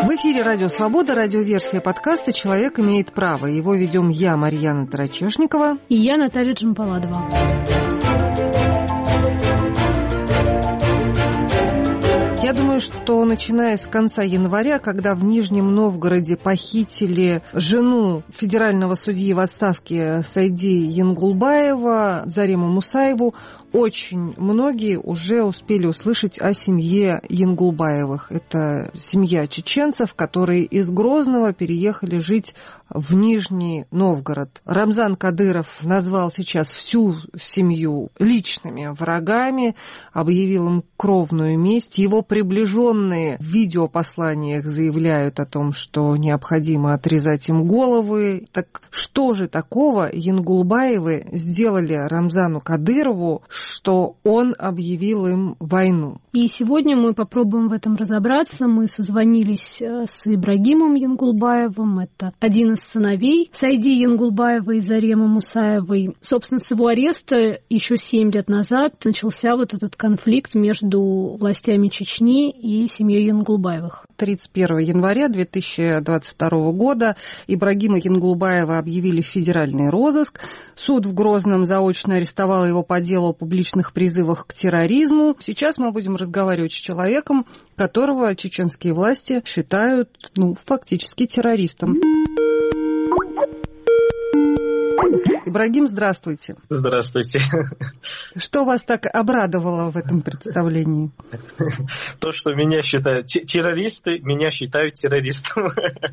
В эфире «Радио Свобода», радиоверсия подкаста «Человек имеет право». Его ведем я, Марьяна Тарачешникова. И я, Наталья Джампаладова. Я думаю, что начиная с конца января, когда в Нижнем Новгороде похитили жену федерального судьи в отставке Сайди Янгулбаева, Зарему Мусаеву, очень многие уже успели услышать о семье Янгулбаевых. Это семья чеченцев, которые из Грозного переехали жить в Нижний Новгород. Рамзан Кадыров назвал сейчас всю семью личными врагами, объявил им кровную месть. Его приближенные в видеопосланиях заявляют о том, что необходимо отрезать им головы. Так что же такого Янгулбаевы сделали Рамзану Кадырову, что он объявил им войну? И сегодня мы попробуем в этом разобраться. Мы созвонились с Ибрагимом Янгулбаевым. Это один из сыновей Сайди Янгулбаевой и Заремы Мусаевой. Собственно, с его ареста еще 7 лет назад начался вот этот конфликт между властями Чечни и семьей Янгулбаевых. 31 января 2022 года Ибрагима Янгулбаева объявили в федеральный розыск. Суд в Грозном заочно арестовал его по делу о публичных призывах к терроризму. Сейчас мы будем разговаривать с человеком, которого чеченские власти считают, фактически террористом. Ибрагим, здравствуйте. Здравствуйте. Что вас так обрадовало в этом представлении? То, что меня считают террористы, меня считают террористом.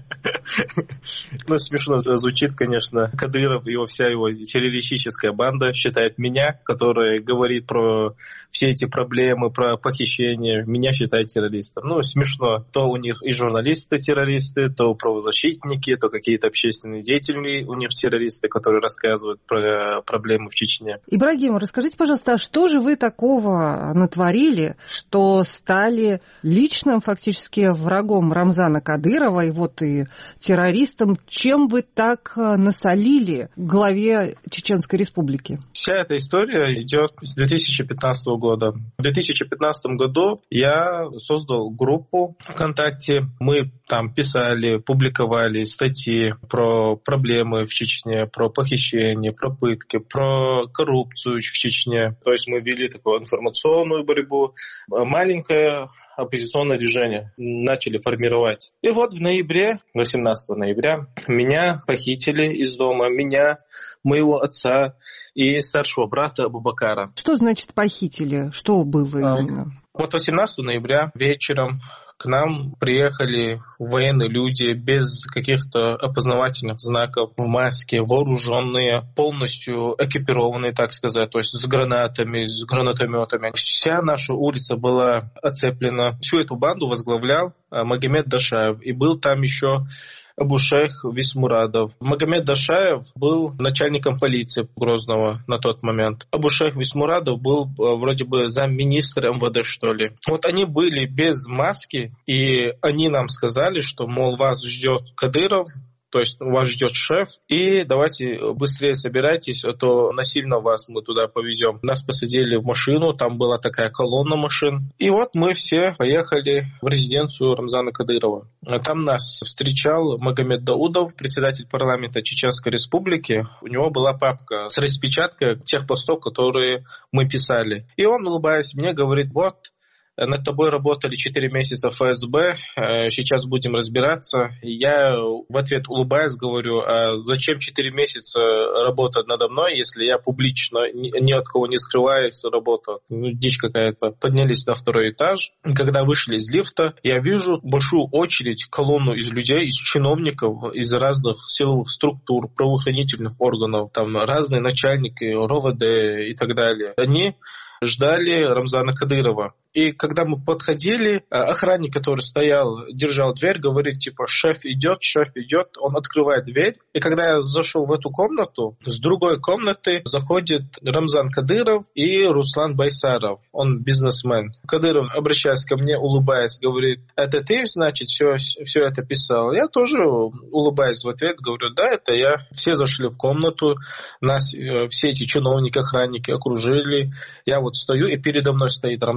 Смешно звучит, конечно. Кадыров и вся его террористическая банда считает меня, которая говорит про все эти проблемы, про похищение, меня считают террористом. Смешно. То у них и журналисты террористы, то правозащитники, то какие-то общественные деятели у них террористы, которые рассказывают про проблемы в Чечне. Ибрагим, расскажите, пожалуйста, а что же вы такого натворили, что стали личным фактически врагом Рамзана Кадырова и террористом? Чем вы так насолили главе Чеченской Республики? Вся эта история идет с 2015 года. В 2015 году я создал группу ВКонтакте. Мы там писали, публиковали статьи про проблемы в Чечне, про похищение, про пытки, про коррупцию в Чечне. То есть мы вели такую информационную борьбу. Маленькое оппозиционное движение начали формировать. И вот в ноябре, 18 ноября, меня похитили из дома, моего отца и старшего брата Абубакара. Что значит похитили? Что было именно? 18 ноября вечером к нам приехали военные люди без каких-то опознавательных знаков, в маске, вооруженные, полностью экипированные, так сказать, то есть с гранатами, с гранатометами. Вся наша улица была оцеплена. Всю эту банду возглавлял Магомед Дашаев. И был там еще Абушейх Висмурадов. Магомед Дашаев был начальником полиции Грозного на тот момент. Абушейх Висмурадов был вроде бы замминистра МВД, что ли. Вот они были без маски, и они нам сказали, что, мол, вас ждет Кадыров, то есть вас ждет шеф, и давайте быстрее собирайтесь, а то насильно вас мы туда повезем. Нас посадили в машину, там была такая колонна машин. И вот мы все поехали в резиденцию Рамзана Кадырова. Там нас встречал Магомед Даудов, председатель парламента Чеченской Республики. У него была папка с распечаткой тех постов, которые мы писали. И он, улыбаясь мне, говорит: вот, над тобой работали 4 месяца ФСБ, сейчас будем разбираться. Я в ответ улыбаясь говорю: а зачем 4 месяца работать надо мной, если я публично ни от кого не скрываюсь, работаю? Дичь какая-то. Поднялись на 2-й этаж. Когда вышли из лифта, я вижу большую очередь, колонну из людей, из чиновников, из разных силовых структур, правоохранительных органов, там разные начальники, РОВД и так далее. Они ждали Рамзана Кадырова. И когда мы подходили, охранник, который стоял, держал дверь, говорит, типа, шеф идет. Он открывает дверь. И когда я зашел в эту комнату, с другой комнаты заходит Рамзан Кадыров и Руслан Байсаров. Он бизнесмен. Кадыров, обращаясь ко мне, улыбаясь, говорит: это ты, значит, все это писал? Я тоже, улыбаясь в ответ, говорю: да, это я. Все зашли в комнату, нас все эти чиновники, охранники окружили. Я вот стою, и передо мной стоит Рамзан Кадыров.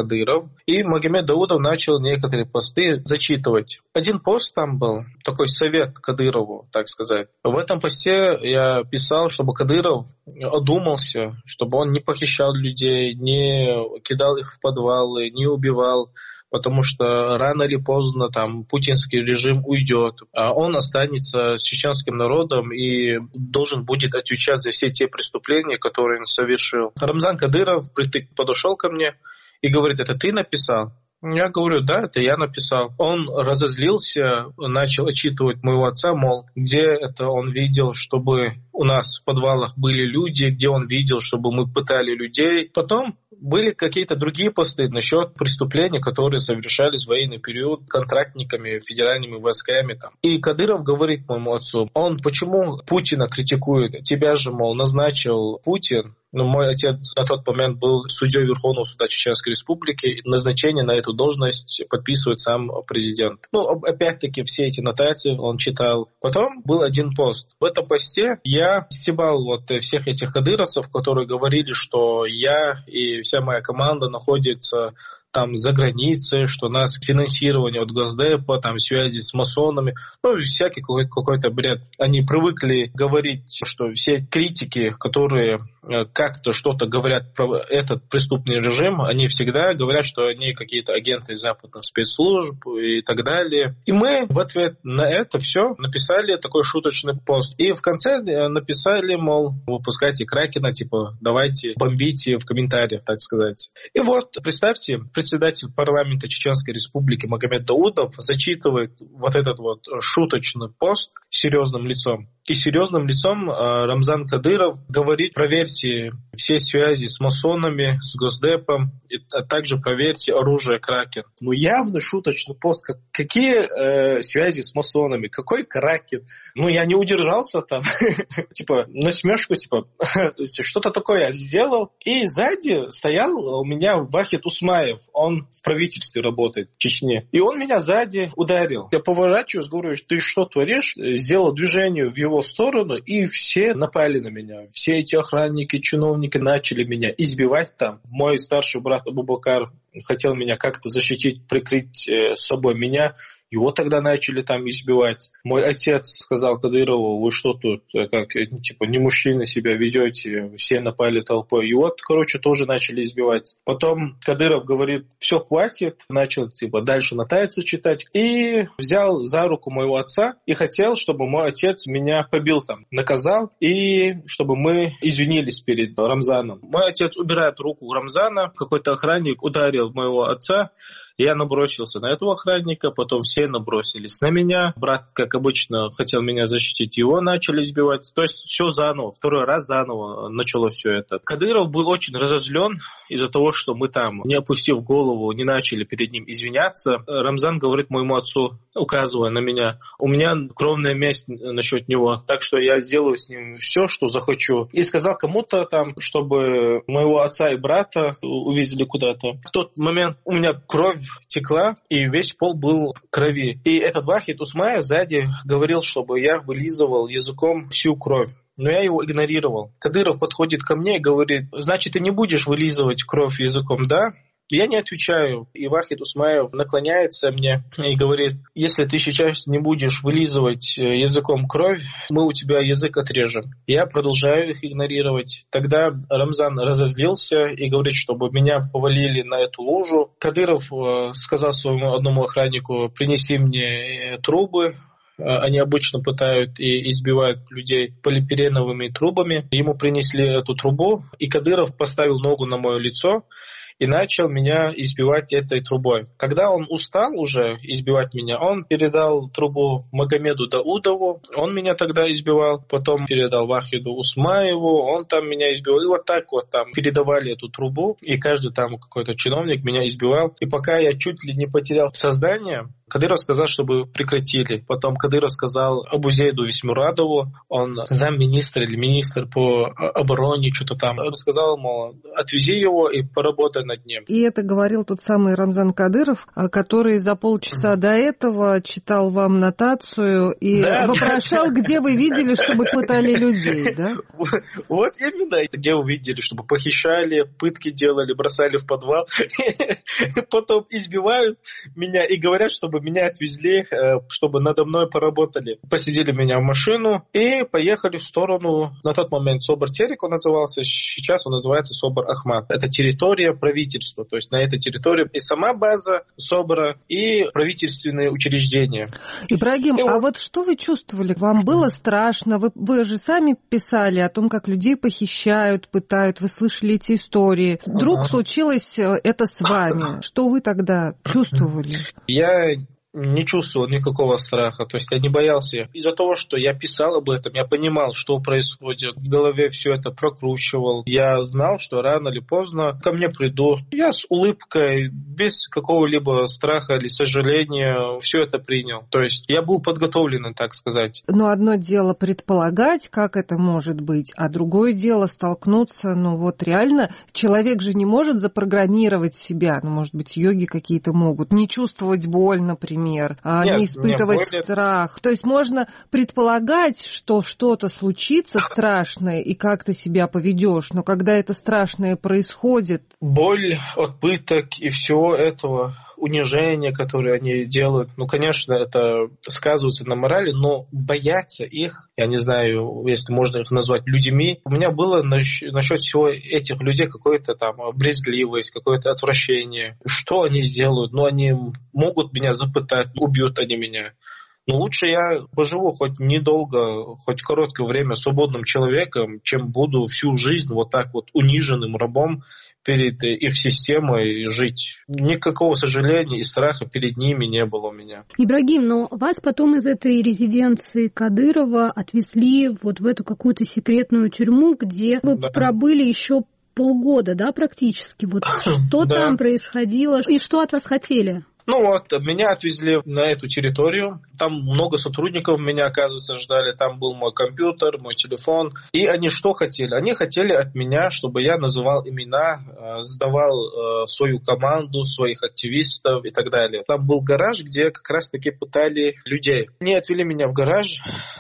Кадыров, и Магомед Даудов начал некоторые посты зачитывать. Один пост там был, такой совет Кадырову, так сказать. В этом посте я писал, чтобы Кадыров одумался, чтобы он не похищал людей, не кидал их в подвалы, не убивал, потому что рано или поздно там путинский режим уйдет, а он останется с чеченским народом и должен будет отвечать за все те преступления, которые он совершил. Рамзан Кадыров подошел ко мне и говорит: это ты написал? Я говорю: да, это я написал. Он разозлился, начал отчитывать моего отца, мол, где это он видел, чтобы у нас в подвалах были люди, где он видел, чтобы мы пытали людей. Потом были какие-то другие посты насчет преступлений, которые совершались в военный период контрактниками, федеральными войсками. Там. И Кадыров говорит моему отцу: он почему Путина критикует? Тебя же, мол, назначил Путин. Но мой отец на тот момент был судьей Верховного суда Чеченской Республики, и назначение на эту должность подписывает сам президент. Опять-таки, все эти нотации он читал. Потом был один пост. В этом посте я стебал всех этих кадыровцев, которые говорили, что я и вся моя команда находится там за границей, что у нас финансирование от Госдепа, там связи с масонами, всякий какой-то бред. Они привыкли говорить, что все критики, которые как-то что-то говорят про этот преступный режим, они всегда говорят, что они какие-то агенты западных спецслужб и так далее. И мы в ответ на это все написали такой шуточный пост. И в конце написали, мол, выпускайте Кракена, давайте бомбите в комментариях, так сказать. И представьте, председатель парламента Чеченской Республики Магомед Даудов зачитывает этот шуточный пост серьезным лицом. И серьезным лицом Рамзан Кадыров говорит: проверьте все связи с масонами, с Госдепом, а также проверьте оружие Кракен. Явно шуточный пост. Какие связи с масонами? Какой Кракен? Я не удержался там. Насмешку, что-то такое я сделал. И сзади стоял у меня Вахид Усмаев. Он в правительстве работает в Чечне. И он меня сзади ударил. Я поворачиваюсь, говорю: ты что творишь? Сделал движение в его сторону, и все напали на меня. Все эти охранники, чиновники начали меня избивать там. Мой старший брат Абубакар хотел меня как-то защитить, прикрыть собой меня. Его тогда начали там избивать. Мой отец сказал Кадырову: вы что тут, не мужчина себя ведете, все напали толпой. И тоже начали избивать. Потом Кадыров говорит: все, хватит. Начал дальше нотации читать. И взял за руку моего отца и хотел, чтобы мой отец меня побил там, наказал, и чтобы мы извинились перед Рамзаном. Мой отец убирает руку Рамзана, какой-то охранник ударил моего отца. Я набросился на этого охранника, потом все набросились на меня. Брат, как обычно, хотел меня защитить, его начали избивать. То есть все заново, второй раз заново началось все это. Кадыров был очень разозлен из-за того, что мы там, не опустив голову, не начали перед ним извиняться. Рамзан говорит моему отцу, указывая на меня: у меня кровная месть насчет него, так что я сделаю с ним все, что захочу. И сказал кому-то там, чтобы моего отца и брата увезли куда-то. В тот момент у меня кровь текла, и весь пол был в крови. И этот Вахид Усмаев сзади говорил, чтобы я вылизывал языком всю кровь. Но я его игнорировал. Кадыров подходит ко мне и говорит: значит, ты не будешь вылизывать кровь языком, да? Я не отвечаю. И Вахид Усмаев наклоняется мне и говорит: если ты сейчас не будешь вылизывать языком кровь, мы у тебя язык отрежем. Я продолжаю их игнорировать. Тогда Рамзан разозлился и говорит, чтобы меня повалили на эту лужу. Кадыров сказал своему одному охраннику: принеси мне трубы. Они обычно пытают и избивают людей полипиреновыми трубами. Ему принесли эту трубу, и Кадыров поставил ногу на мое лицо и начал меня избивать этой трубой. Когда он устал уже избивать меня, он передал трубу Магомеду Даудову, он меня тогда избивал, потом передал Вахиду Усмаеву, он там меня избивал. И так там передавали эту трубу, и каждый там какой-то чиновник меня избивал. И пока я чуть ли не потерял сознание, Кадыров сказал, чтобы прекратили. Потом Кадыров сказал Абузейду Весьмурадову, он замминистра или министр по обороне, что-то там. Он сказал, мол, отвези его и поработай над ним. И это говорил тот самый Рамзан Кадыров, который за полчаса до этого читал вам нотацию и вопрошал, где вы видели, чтобы пытали людей, да? Вот именно, где вы видели, чтобы похищали, пытки делали, бросали в подвал. Потом избивают меня и говорят, чтобы меня отвезли, чтобы надо мной поработали. Посадили меня в машину и поехали в сторону, на тот момент Собор-Терек он назывался, сейчас он называется Собор-Ахмат. Это территория правительства, то есть на этой территории и сама база Собора, и правительственные учреждения. Ибрагим, вот что вы чувствовали? Вам было страшно? Вы же сами писали о том, как людей похищают, пытают, вы слышали эти истории. Вдруг случилось это с вами? Что вы тогда чувствовали? Я не чувствовал никакого страха, то есть я не боялся. Из-за того, что я писал об этом, я понимал, что происходит, в голове все это прокручивал. Я знал, что рано или поздно ко мне придут. Я с улыбкой, без какого-либо страха или сожаления все это принял. То есть я был подготовлен, так сказать. Но одно дело предполагать, как это может быть, а другое дело столкнуться, реально, человек же не может запрограммировать себя, может быть, йоги какие-то могут, не чувствовать боль, например, не испытывать страх. То есть можно предполагать, что что-то случится страшное и как ты себя поведешь, но когда это страшное происходит... Боль от пыток и всего этого, унижения, которые они делают, конечно, это сказывается на морали, но бояться их, я не знаю, если можно их назвать людьми, у меня было насчет всего этих людей какое-то там брезгливость, какое-то отвращение. Что они сделают? Они могут меня запытать, убьют они меня. Но лучше я поживу хоть недолго, хоть короткое время свободным человеком, чем буду всю жизнь вот так вот униженным рабом перед их системой жить. Никакого сожаления и страха перед ними не было у меня. Ибрагим, но вас потом из этой резиденции Кадырова отвезли вот в эту какую-то секретную тюрьму, где вы пробыли еще полгода, да, практически. Вот что там происходило и что от вас хотели? Меня отвезли на эту территорию. Там много сотрудников меня, оказывается, ждали. Там был мой компьютер, мой телефон. И они что хотели? Они хотели от меня, чтобы я называл имена, сдавал свою команду, своих активистов и так далее. Там был гараж, где как раз-таки пытали людей. Они отвели меня в гараж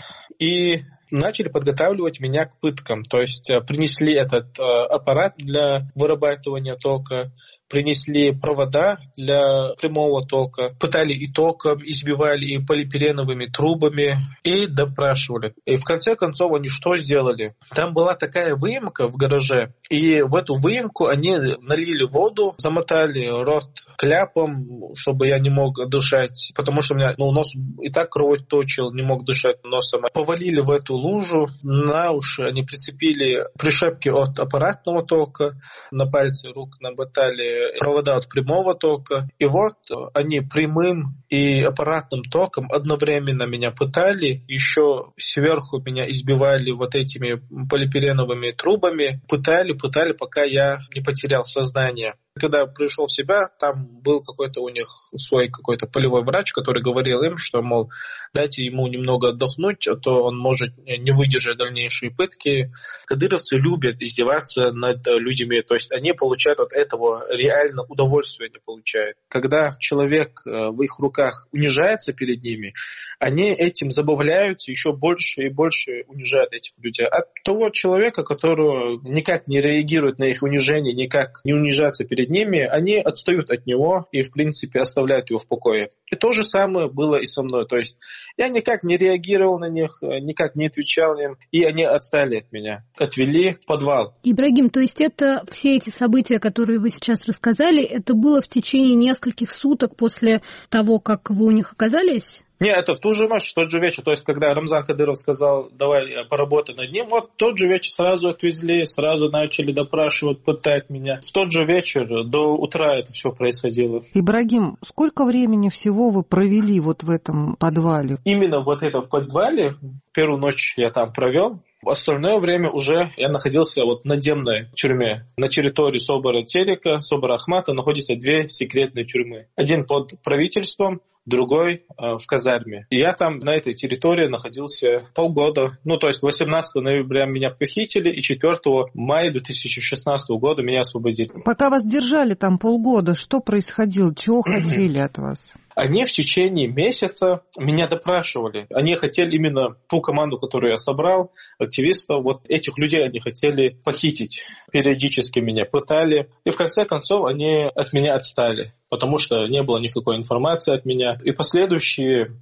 и начали подготавливать меня к пыткам. То есть принесли этот аппарат для вырабатывания тока, принесли провода для прямого тока, пытали и током, избивали и полипиреновыми трубами и допрашивали. И в конце концов они что сделали? Там была такая выемка в гараже, и в эту выемку они налили воду, замотали рот кляпом, чтобы я не мог дышать, потому что у меня нос и так кровоточил, не мог дышать носом. Повалили в эту лужу, на уши они прицепили пришепки от аппаратного тока, на пальцы рук намотали провода от прямого тока. И вот они прямым и аппаратным током одновременно меня пытали, еще сверху меня избивали вот этими полипиреновыми трубами, пытали, пока я не потерял сознание. Когда пришел в себя, там был какой-то у них свой какой-то полевой врач, который говорил им, что, мол, дайте ему немного отдохнуть, а то он может не выдержать дальнейшие пытки. Кадыровцы любят издеваться над людьми, то есть они получают от этого реально удовольствие, они получают. Когда человек в их руках унижается перед ними, они этим забавляются, еще больше и больше унижают этих людей. От того человека, который никак не реагирует на их унижение, никак не унижается перед ними, они отстают от него и, в принципе, оставляют его в покое. И то же самое было и со мной. То есть я никак не реагировал на них, никак не отвечал им, и они отстали от меня, отвели в подвал. Ибрагим, то есть это все эти события, которые вы сейчас рассказали, это было в течение нескольких суток после того, как вы у них оказались? Нет, это в ту же ночь, в тот же вечер. То есть, когда Рамзан Кадыров сказал, давай поработай над ним, вот в тот же вечер сразу отвезли, сразу начали допрашивать, пытать меня. В тот же вечер до утра это все происходило. Ибрагим, сколько времени всего вы провели вот в этом подвале? Именно вот это в подвале, первую ночь я там провел. В остальное время уже я находился в надземной тюрьме. На территории Собора Терека, Собора Ахмата находятся 2 секретные тюрьмы. Один под правительством, другой в казарме. И я там на этой территории находился полгода. То есть 18 ноября меня похитили, и 4 мая 2016 года меня освободили. Пока вас держали там полгода, что происходило? Чего хотели от вас? Они в течение месяца меня допрашивали. Они хотели именно ту команду, которую я собрал, активистов, этих людей они хотели похитить. Периодически меня пытали. И в конце концов они от меня отстали, потому что не было никакой информации от меня. И последующие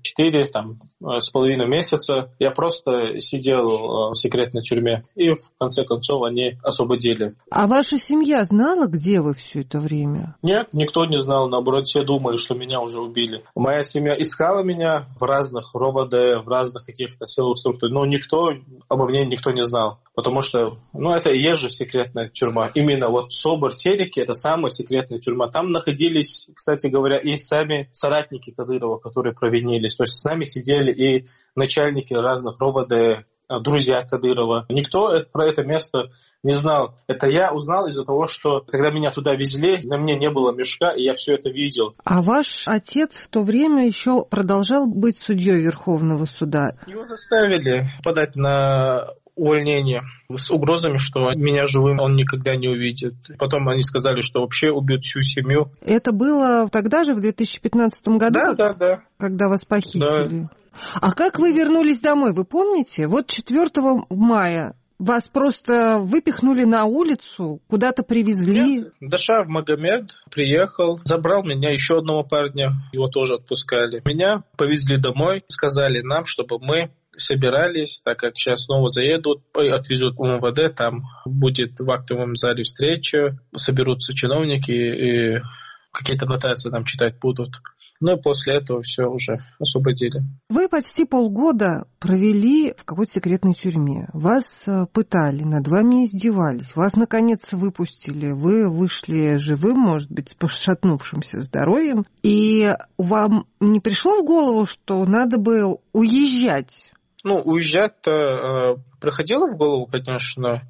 4,5 месяца я просто сидел в секретной тюрьме. И в конце концов они освободили. А ваша семья знала, где вы все это время? Нет, никто не знал. Наоборот, все думали, что меня уже убили. Моя семья искала меня в разных РОВД, в разных каких-то силовых структурах, но обо мне никто не знал. Потому что, это и есть же секретная тюрьма. Именно Собор Тереки — это самая секретная тюрьма. Там находились, кстати говоря, и сами соратники Кадырова, которые провинились. То есть с нами сидели и начальники разных РОВД, друзья Кадырова. Никто про это место не знал. Это я узнал из-за того, что когда меня туда везли, на мне не было мешка, и я все это видел. А ваш отец в то время еще продолжал быть судьей Верховного суда? Его заставили подать на увольнение с угрозами, что меня живым он никогда не увидит. Потом они сказали, что вообще убьют всю семью. Это было тогда же, в 2015 году? Да. Когда вас похитили? Да. А как вы вернулись домой, вы помните? 4 мая вас просто выпихнули на улицу, куда-то привезли? Нет. Дашав Магомед приехал, забрал меня, еще одного парня, его тоже отпускали. Меня повезли домой, сказали нам, чтобы мы собирались, так как сейчас снова заедут, отвезут в МВД, там будет в актовом зале встреча, соберутся чиновники и какие-то нотации там читать будут. И после этого все уже освободили. Вы почти полгода провели в какой-то секретной тюрьме. Вас пытали, над вами издевались. Вас, наконец, выпустили. Вы вышли живым, может быть, с пошатнувшимся здоровьем. И вам не пришло в голову, что надо бы уезжать? Уезжать-то приходило в голову, конечно,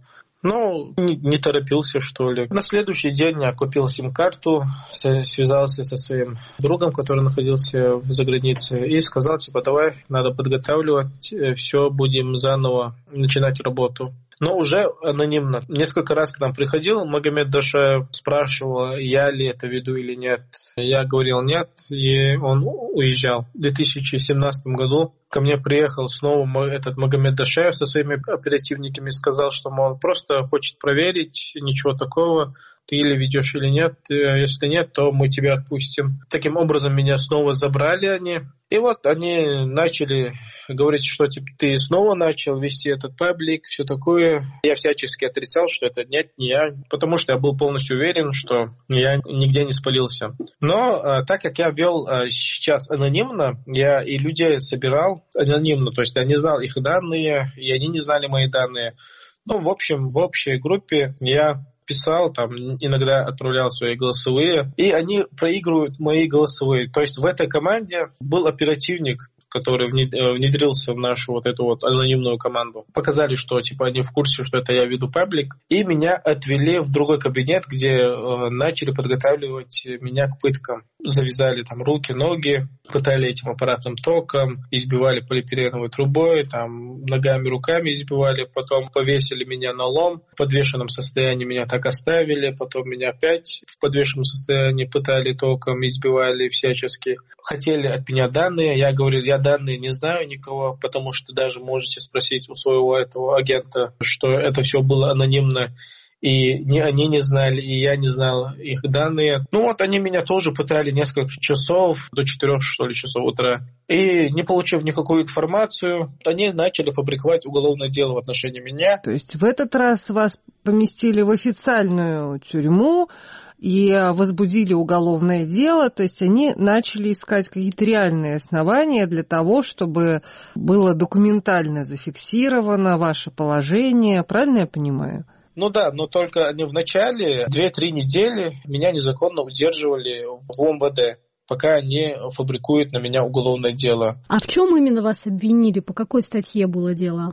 но не торопился, что ли. На следующий день я купил сим-карту, связался со своим другом, который находился за границей, и сказал, давай, надо подготавливать, все, будем заново начинать работу. Но уже анонимно. Несколько раз к нам приходил Магомед Дашаев, спрашивал, я ли это веду или нет. Я говорил нет, и он уезжал. В 2017 году ко мне приехал снова этот Магомед Дашаев со своими оперативниками, сказал, что, просто хочет проверить, ничего такого, ты или ведешь, или нет. Если нет, то мы тебя отпустим. Таким образом, меня снова забрали они. И они начали говорить, что ты снова начал вести этот паблик, все такое. Я всячески отрицал, что это нет, не я, потому что я был полностью уверен, что я нигде не спалился. Но так как я вел сейчас анонимно, я и людей собирал анонимно, то есть я не знал их данные, и они не знали мои данные. В общем, в общей группе я писал, иногда отправлял свои голосовые, и они проигрывают мои голосовые. То есть в этой команде был оперативник, который внедрился в нашу эту анонимную команду. Показали, что они в курсе, что это я веду паблик, и меня отвели в другой кабинет, где начали подготавливать меня к пыткам. Завязали руки, ноги, пытали этим аппаратным током, избивали полипиреновой трубой, ногами, руками избивали, потом повесили меня на лом, в подвешенном состоянии меня так оставили, потом меня опять в подвешенном состоянии пытали током, избивали всячески. Хотели от меня данные, я говорил, я данные не знаю никого, потому что даже можете спросить у своего этого агента, что это все было анонимно. И они не знали, и я не знал их данные. Они меня тоже пытали несколько часов, до 4, часов утра. И не получив никакую информацию, они начали фабриковать уголовное дело в отношении меня. То есть в этот раз вас поместили в официальную тюрьму и возбудили уголовное дело, то есть они начали искать какие-то реальные основания для того, чтобы было документально зафиксировано ваше положение. Правильно я понимаю? Да, но только они в начале 2-3 недели меня незаконно удерживали в МВД, пока они фабрикуют на меня уголовное дело. А в чем именно вас обвинили? По какой статье было дело?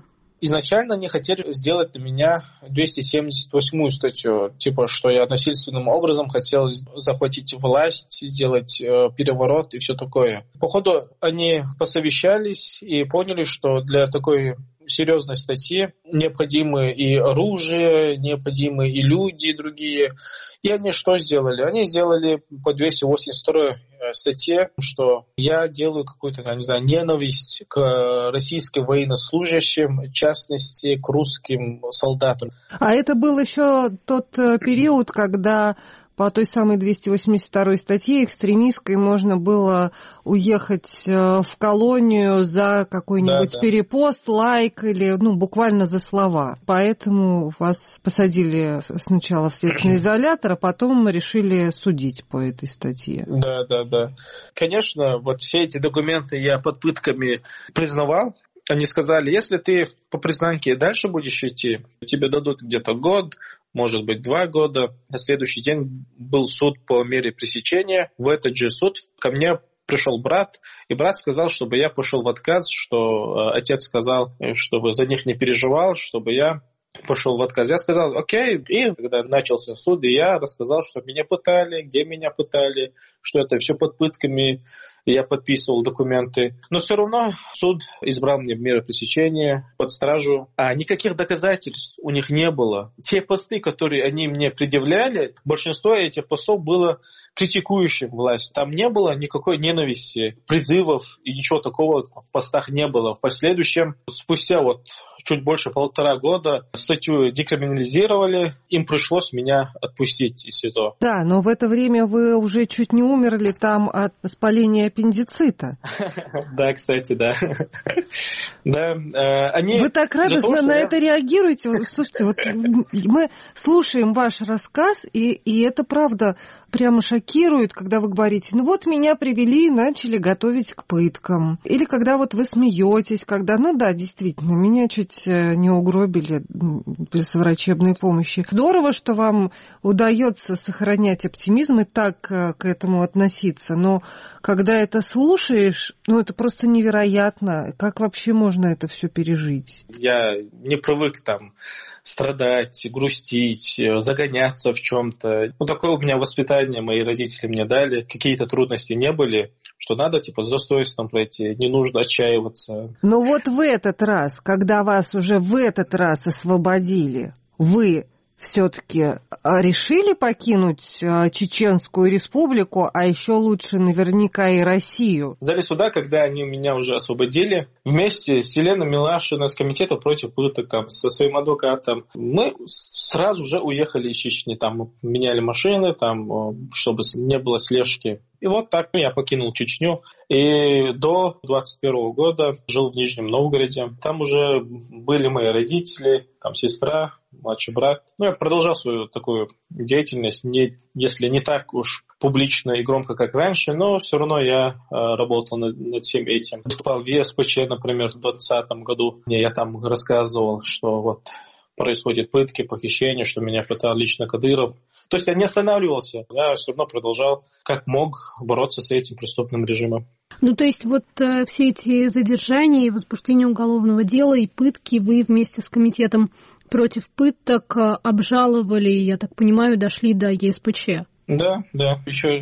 Изначально они хотели сделать на меня 278-ю статью, типа, что я насильственным образом хотел захватить власть, сделать переворот и все такое. Походу, они посовещались и поняли, что для такой серьезной статьи необходимы и оружие, необходимы и люди другие. И они что сделали? Они сделали по 282 статье, что я делаю какую-то, не знаю, ненависть к российским военнослужащим, в частности, к русским солдатам. А это был еще тот период, когда по той самой 282 статье экстремистской можно было уехать в колонию за какой-нибудь перепост, лайк или буквально за слова. Поэтому вас посадили сначала в следственный изолятор, а потом решили судить по этой статье. Да. Конечно, вот все эти документы я под пытками признавал. Они сказали, если ты по признанке дальше будешь идти, тебе дадут где-то год, может быть, 2 года. На следующий день был суд по мере пресечения. В этот же суд ко мне пришел брат, и брат сказал, чтобы я пошел в отказ, что отец сказал, чтобы за них не переживал, чтобы я пошел в отказ. Я сказал, окей. И когда начался суд, я рассказал, что меня пытали, где меня пытали, что это все под пытками. Я подписывал документы. Но все равно суд избрал мне меры пресечения под стражу. А никаких доказательств у них не было. Те посты, которые они мне предъявляли, большинство этих постов было критикующим власть. Там не было никакой ненависти, призывов и ничего такого в постах не было. В последующем, спустя чуть больше 1,5 года, статью декриминализировали, им пришлось меня отпустить из СИЗО. Да, но в это время вы уже чуть не умерли там от воспаления аппендицита. Да, кстати, да. Вы так радостно на это реагируете. Слушайте, мы слушаем ваш рассказ, и это правда прямо шокирует, когда вы говорите, меня привели и начали готовить к пыткам. Или когда вы смеетесь, когда, действительно, меня чуть не угробили без врачебной помощи. Здорово, что вам удается сохранять оптимизм и так к этому относиться, но когда это слушаешь, это просто невероятно. Как вообще можно это все пережить? Я не привык страдать, грустить, загоняться в чем-то. Такое у меня воспитание мои родители мне дали. Какие-то трудности не были, что надо с достоинством пройти, не нужно отчаиваться. Но в этот раз, когда вас уже в этот раз освободили, вы все-таки решили покинуть Чеченскую республику, а еще лучше наверняка и Россию? В зале суда, когда они меня уже освободили, вместе с Еленой Милашиной, с комитета против пыток, со своим адвокатом, мы сразу же уехали из Чечни. Мы меняли машины, чтобы не было слежки. И так я покинул Чечню. И до 21 года жил в Нижнем Новгороде. Там уже были мои родители, сестра, младший брат. Я продолжал свою такую деятельность, если не так уж публично и громко, как раньше, но все равно я работал над всем этим. Выступал в ЕСПЧ, например, в 2020 году. Я там рассказывал, что происходят пытки, похищения, что меня пытал лично Кадыров. То есть я не останавливался, я все равно продолжал, как мог, бороться с этим преступным режимом. То есть все эти задержания и возбуждение уголовного дела и пытки вы вместе с комитетом против пыток обжаловали, я так понимаю, дошли до ЕСПЧ? Да, еще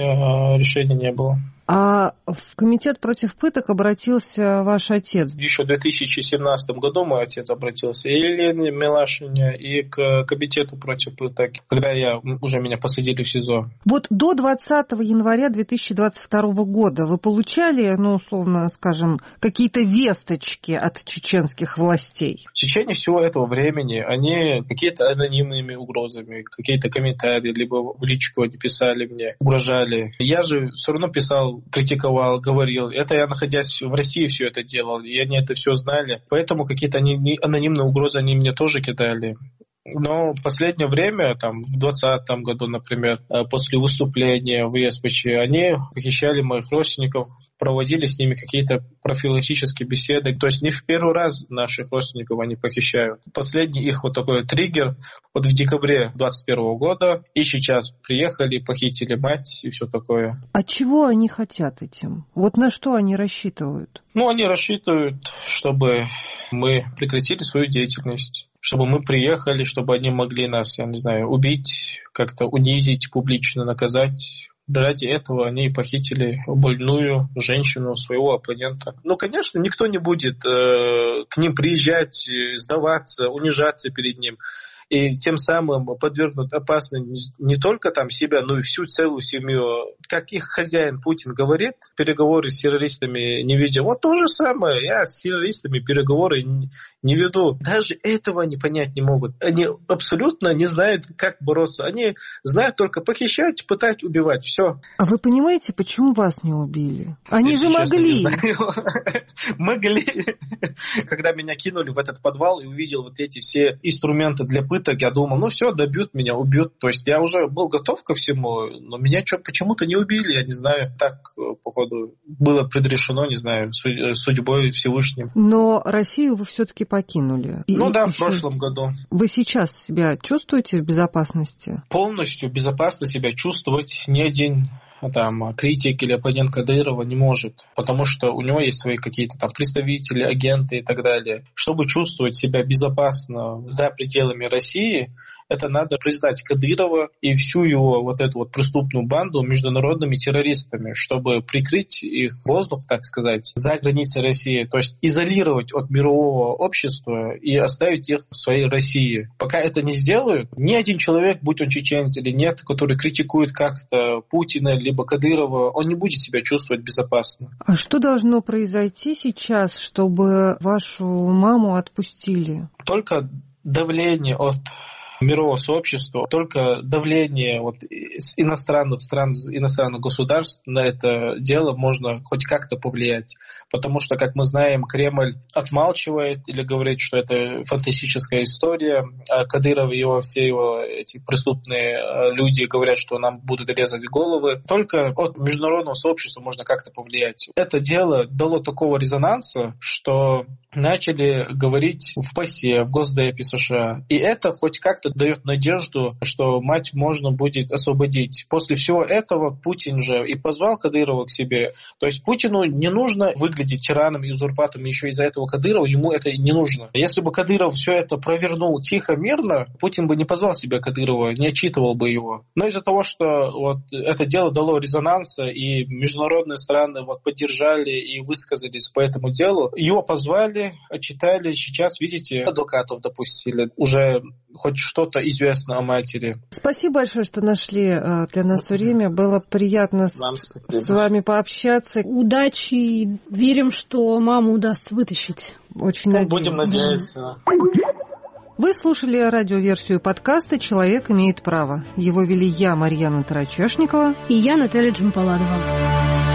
решения не было. А в комитет против пыток обратился ваш отец? Еще в 2017 году мой отец обратился и к Елене Милашине, и к комитету против пыток, когда меня посадили в СИЗО. До 20 января 2022 года вы получали, условно скажем, какие-то весточки от чеченских властей? В течение всего этого времени они какие-то анонимными угрозами, какие-то комментарии, либо в личку они писали мне, угрожали. Я же все равно писал, критиковал, говорил. Это я, находясь в России, все это делал, и они это все знали. Поэтому какие-то анонимные угрозы они мне тоже кидали. Но в последнее время, в 2020 году, например, после выступления в ЕСПЧ, они похищали моих родственников, проводили с ними какие-то профилактические беседы. То есть не в первый раз наших родственников они похищают. Последний их такой триггер в декабре 2021 года. И сейчас приехали, похитили мать и все такое. А чего они хотят этим? На что они рассчитывают? Они рассчитывают, чтобы мы прекратили свою деятельность, чтобы мы приехали, чтобы они могли нас, убить, как-то унизить, публично наказать. Ради этого они похитили больную женщину, своего оппонента. Конечно, никто не будет к ним приезжать, сдаваться, унижаться перед ним. И тем самым подвергнут опасности не только себя, но и всю целую семью. Как их хозяин Путин говорит, переговоры с террористами не ведем. То же самое, я с террористами переговоры не веду. Даже этого они понять не могут. Они абсолютно не знают, как бороться. Они знают только похищать, пытать, убивать. Все. А вы понимаете, почему вас не убили? Они же могли. Могли. Когда меня кинули в этот подвал и увидел эти все инструменты для пыток, я думал, все, добьют меня, убьют. То есть я уже был готов ко всему, но меня почему-то не убили, я не знаю. Так, походу, было предрешено, не знаю, судьбой Всевышним. Но Россию вы все-таки покинули. В прошлом году. Вы сейчас себя чувствуете в безопасности? Полностью безопасно себя чувствовать ни один критик или оппонент Кадырова не может, потому что у него есть свои какие-то представители, агенты и так далее. Чтобы чувствовать себя безопасно за пределами России, это надо признать Кадырова и всю его эту преступную банду международными террористами, чтобы прикрыть их воздух, так сказать, за границей России, то есть изолировать от мирового общества и оставить их в своей России. Пока это не сделают, ни один человек, будь он чеченец или нет, который критикует как-то Путина либо Кадырова, он не будет себя чувствовать безопасно. А что должно произойти сейчас, чтобы вашу маму отпустили? Только давление от мирового сообщества, только давление иностранных стран, иностранных государств на это дело можно хоть как-то повлиять. Потому что, как мы знаем, Кремль отмалчивает или говорит, что это фантастическая история. А Кадыров и все его эти преступные люди говорят, что нам будут резать головы. Только от международного сообщества можно как-то повлиять. Это дело дало такого резонанса, что начали говорить в ПАСЕ, в Госдепе США. И это хоть как-то дает надежду, что мать можно будет освободить. После всего этого Путин же и позвал Кадырова к себе. То есть Путину не нужно выглядеть тираном и узурпатором еще из-за этого Кадырова, ему это не нужно. Если бы Кадыров все это провернул тихо, мирно, Путин бы не позвал себе Кадырова, не отчитывал бы его. Но из-за того, что это дело дало резонанса, и международные страны поддержали и высказались по этому делу, его позвали, отчитали. Сейчас, видите, адвокатов допустили. Уже хоть что-то известно о матери. Спасибо большое, что нашли для нас время. Было приятно с вами пообщаться. Удачи. Верим, что маму удастся вытащить. Очень надеемся. Будем надеяться. Вы слушали радиоверсию подкаста «Человек имеет право». Его вели я, Марьяна Тарачешникова. И я, Наталья Джампаладова.